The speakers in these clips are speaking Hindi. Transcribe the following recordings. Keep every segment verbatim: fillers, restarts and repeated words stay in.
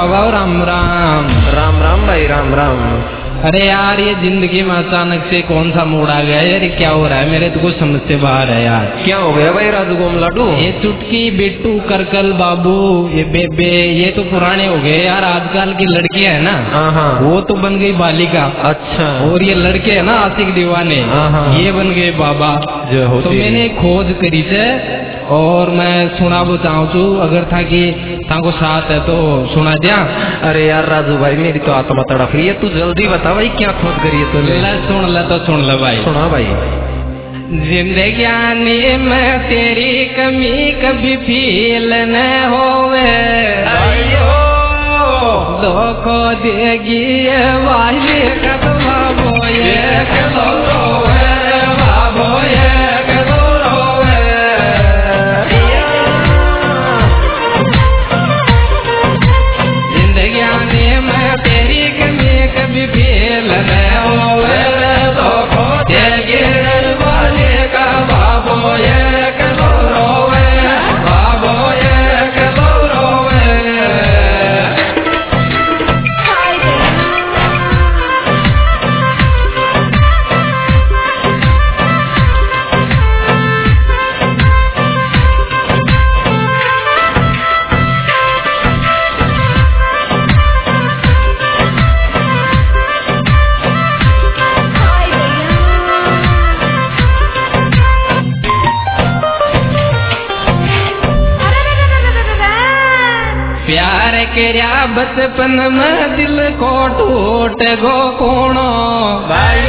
बाबा राम राम। राम राम भाई, राम राम। अरे यार ये जिंदगी में अचानक से कौन सा मूड आ गया यार, क्या हो रहा है? मेरे तो कुछ समझ से बाहर है यार। क्या हो गया भाई राजू गोम लाडू? ये चुटकी, बिट्टू, करकल, बाबू, ये बेबे, ये तो पुराने हो गए यार। आजकल की लड़कियां है ना, हाँ हाँ, वो तो बन गई बालिका। अच्छा। और ये लड़के है ना आशिक दीवाने, हाँ हाँ, ये बन गए बाबा। जो तो मैंने खोज करी से और मैं सुनाबो चाहूँ छू, अगर था कि ताको साथ है तो सुना दिया। अरे यार राजू भाई मेरी तो आत्मा तड़प रही है, तू जल्दी बता भाई क्या खोज करी है तूने? ले सुन ले तो सुन ले भाई। सुना भाई। जिंदगी में तेरी कमी कभी फील न होवे, धोखो देगी ये वाली कदमा बोए कदो रोवे, बाबो ये कदो रोवे। जिंदगी में तेरी कमी कभी फील न होवे, धोखो देगी वाली का बाबो ये कदो रोवे, बाबो ये कदो रोवे। प्यार केरा बचपन में दिल को टूट गो कोनो भाई।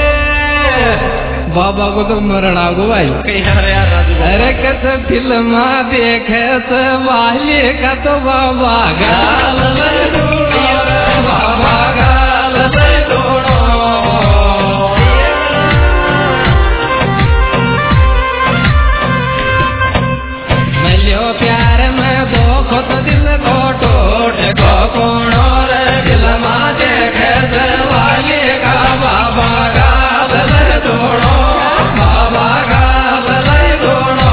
बाबा को तो मरण आगो भाई। अरे कस फिल्म देखे से वाली का तो बाबा गाल बाबा गाल दोनों। मिलो प्यार में दो खुद दिल को टूट गो कोनो रे, दिल माँ देखे से वाली का बाबा गाल दोनों, बाबा गाल दोनों।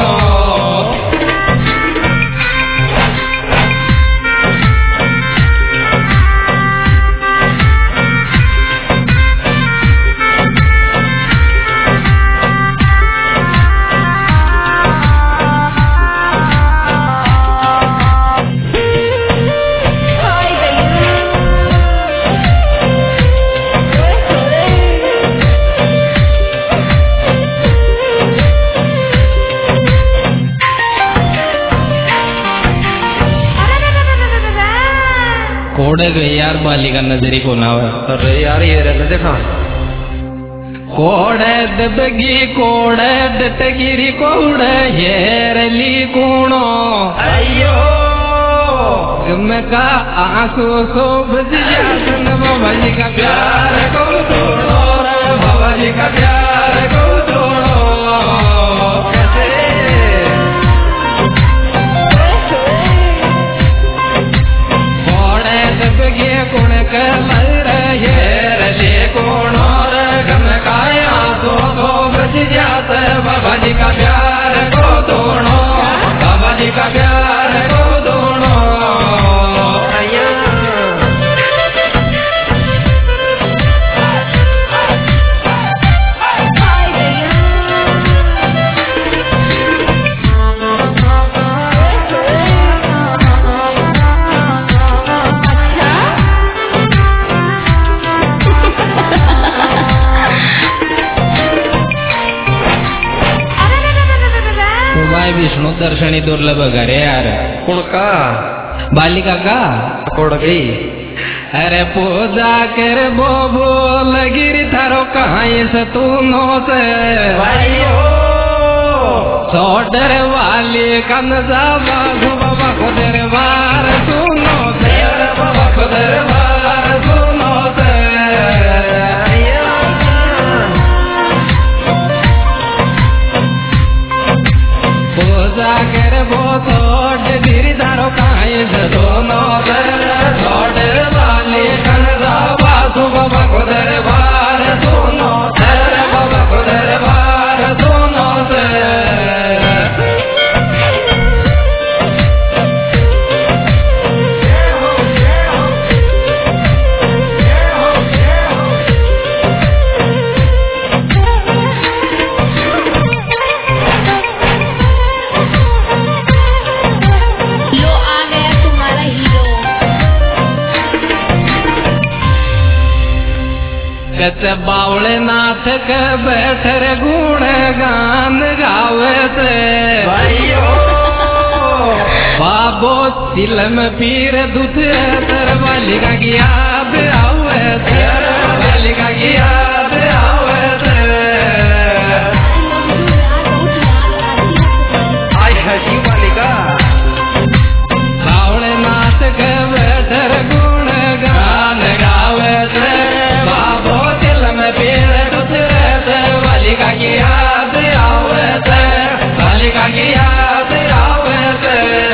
कोड़े गए यार बालिका नजरी को ना। अरे यार ये रहने देखा। कोड़े दबगी कोड़े डटगिरी कोड़े हेरली कूणो, अयो का आंसू सो बजिया बाबा जी का प्यार को तोड़ो रे, बाबा जी का प्यार को तोड़ो। कोड़े दबगी कुण के रहे रले कोनो रे, गम काया सो सो बज जात बाबा जी का प्यार को तोड़ो, बाबा जी का प्यार को तोड़ो। विष्णु दर्शनी दुर्लभ घरे यार। कौन का? बालिका का कोड़ गई। अरे पूजा कर बो बोल गिरी थारो कहाँ से तू नो से छोटर वाली कनजा बाबू बाबा को दरबार सुनो से, बाबा को दरबार सुनो से। पूजा कर बो छोट गिरी थारो कहाँ से दोनों छोटर वाली कनजा बाबू बाबा को दरबार सुनो से, बाबा को दरबार सुनो से। कच्चे बावले नाथ के बैठर गुण गान गावे से भाइयों बाबो सिलम पीर दूध तर बालिका की याद आवे से बालिका की याद आवे से आई हजी बालिका बावले नाथ के बैठर गुण गान गावे से बाबो सिलम पीर दूध तर बालिका की याद आवे से बालिका की याद आवे से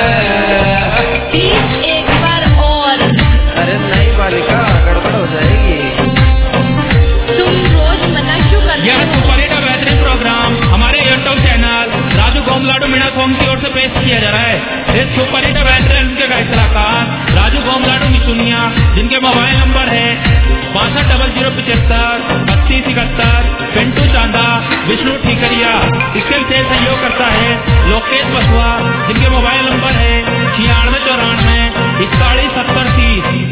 एक बार और। अरे नहीं बालिका गड़बड़ हो जाएगी। तुम रोज मना क्यों करते यह हो? सुपर हिट बेहतरीन प्रोग्राम हमारे YouTube channel Raju Gomladu Meena song की ओर से पेश किया जा रहा है। इस सुपर हिट बेहतरीन के गायक कलाकार राजू गोमलाडू मिचुनिया, जिनके मोबाइल नंबर है बासठ डबल जीरो पिछहत्तर बत्तीस इकहत्तर, पिंटू चांदा, विष्णु ठीकरिया। इसके से सहयोग करता है लोकेश बसवा, जिनके मोबाइल नंबर है छियानवे चौरानवे इकतालीस सत्तर तीस।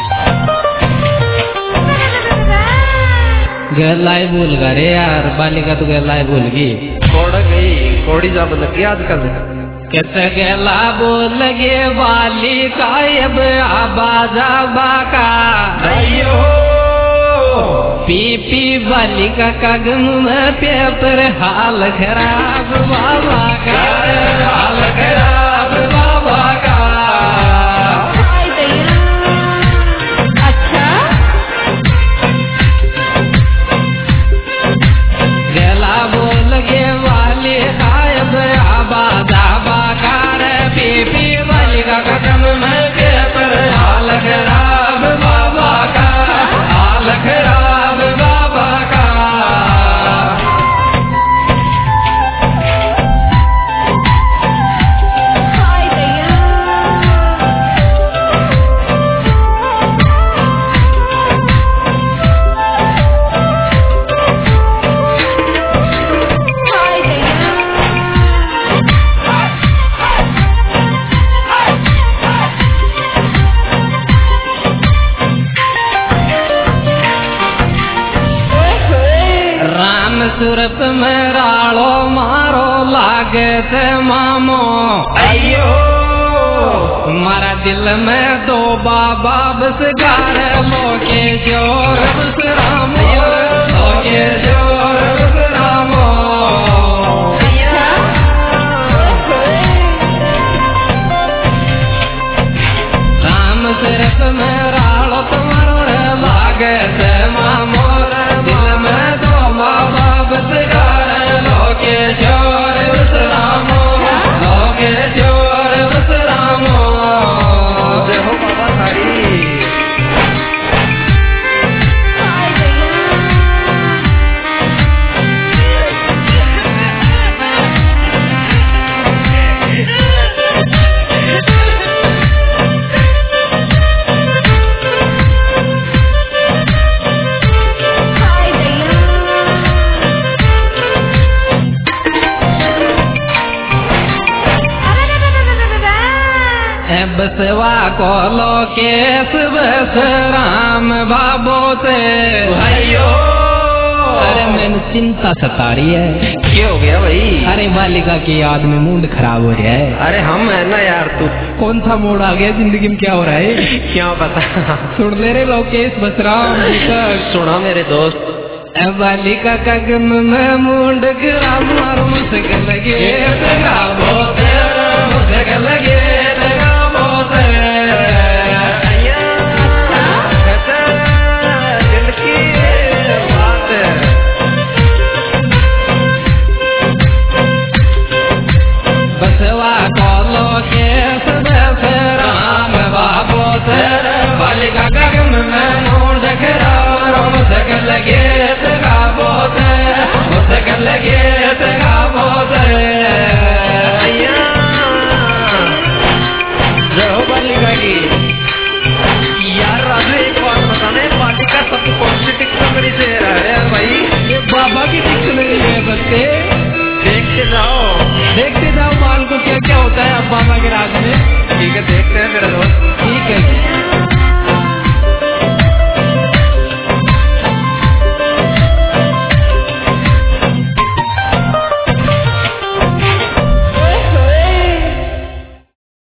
गलाई भूल गए रे यार, बालिका तो गलाई भूल गई। कोड़ गई कोड़ी जा लगी आजकल। कैसे गला बोल गे बालिका अब आबाजा बाका अयो पी पी बालिका का गम में पेपर हाल खराब बाबा का हाल खराब बाबा का। हाय दैया। अच्छा गला बोल गे वाली गायब आबादा बाकार पी पी बालिका का गम में पेपर हाल खराब बाबा का हाल खराब बाबा का। हाय दैया। हाय दैया। राम सूरत में राड़ो मारो लागे थे मामो अयो मारा दिल में दो बाबा बस गार मोके जोर बस रामो मोके जोर बस रामो। राम सूरत में राड़ो तुम्हारो लागे थे मामो दिल में दो बाबा बस गार लोके जोर बस रामो लोके जोर बस रामो। देखो बाबा साड़ी हाय दैया। हाय दैया। बसवा को लोकेश बस राम बाबो से अयो अरे मैंने चिंता सता रही है। क्या हो गया भाई? अरे बालिका की याद में मूड खराब हो रहा है। अरे हम है ना यार, तू कौन सा मूड आ गया जिंदगी में, क्या हो रहा है? क्या पता। सुन ले रे लोकेश बस राम सुना मेरे दोस्त, बालिका का गम में मुंड गिरा मारो मुझसे लगे मुझसे लगे